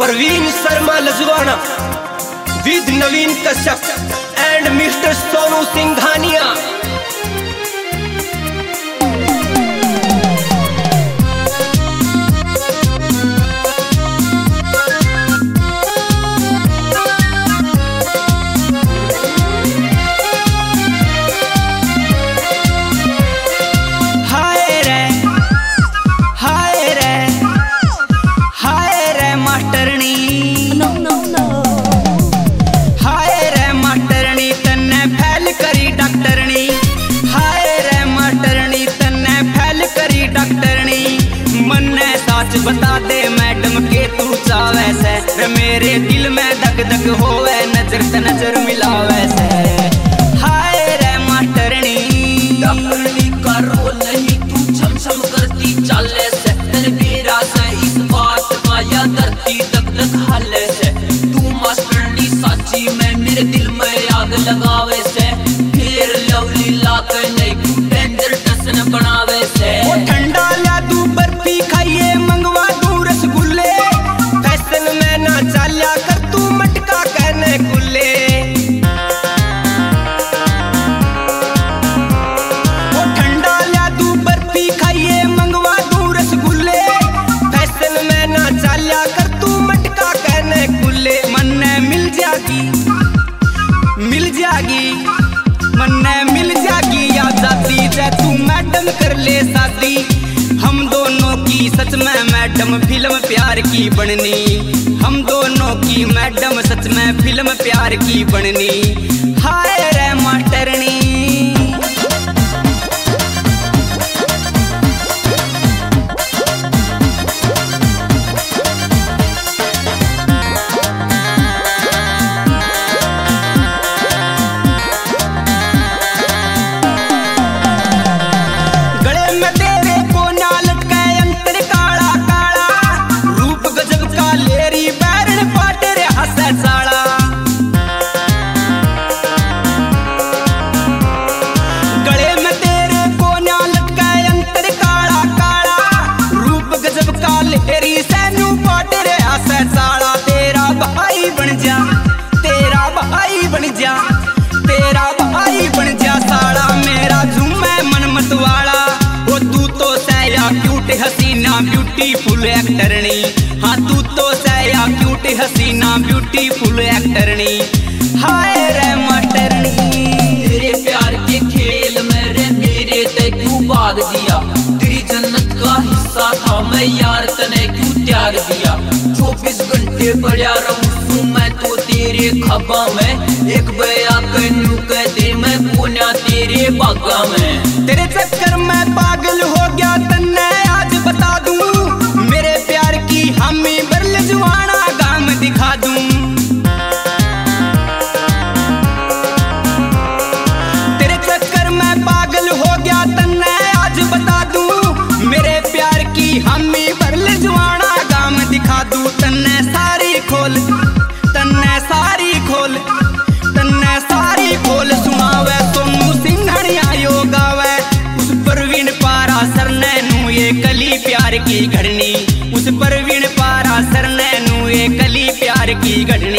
Praveen Sharma Lajwana with Naveen Kashyap and mister Sonu Singhania. बता दे madam के तू चावे से, रे मेरे दिल में धक धक होवे, नजर से नजर मिलावे से। हाय रे मास्टरनी, डॉक्टरनी का रोल नहीं तू छम छम करती चाले से, तनवीरा से इस बात का या धरती धक धक हाले से। तू मास्टरनी साची में मेरे दिल में आग लगावे से, फिर लवली लाके नहीं तू डेंजर टसन बनावे से। वो ठंडा ला तू बर्फी खाइए मंगवा दूं रसगुल्ले, फैशन में ना चाल्या कर तू मटका कहने कुल्ले। वो ठंडा ला तू बर्फी खाइए मंगवा दूं रसगुल्ले, फैशन में ना चाल्या कर तू मटका कहने कुल्ले। मन ने मिल जागी मन ने मिल जागी आजादी से, तू मैडम कर ले शादी। हम दोनों की सच में मैडम फिल्म प्यार की बननी, हम दोनों की मैडम सच में फिल्म प्यार की बननी। हाय रे मास्टरनी, तेरा भाई बन जा साड़ा, मेरा झूमे मन मतवाला। वो तू तो सया क्यूट हसीना ब्यूटीफुल एक्टरनी, हाँ तू तो सया क्यूट हसीना ब्यूटीफुल एक्टरनी। हाय रे मास्टरनी, तेरे प्यार के खेल में रे मेरे ते क्यों भाग दिया, तेरी जन्नत का हिस्सा था मैं यार तने क्यों त्याग दिया। 24 घंटे पड़ा रहूं मैं तो तेरे खबा में, एक बया कन्नू कह दे मैं पुण्या तेरे बागा में। तेरे चक्कर में पागल हो गया तन्ने आज बता दूं, मेरे प्यार की हामी बरल जुआना गाम दिखा दूं। तेरे चक्कर में पागल हो गया तन्ने आज बता दूं, मेरे प्यार की हामी बरल जुआना गाम दिखा दूं। तन्ने सारी खोल सुनावे सोनू सिंघानिया योगावे, उस प्रवीण पारा सर नैनू ये कली प्यार की घड़नी, उस प्रवीण पारा सर नैनू ये कली प्यार की घड़नी।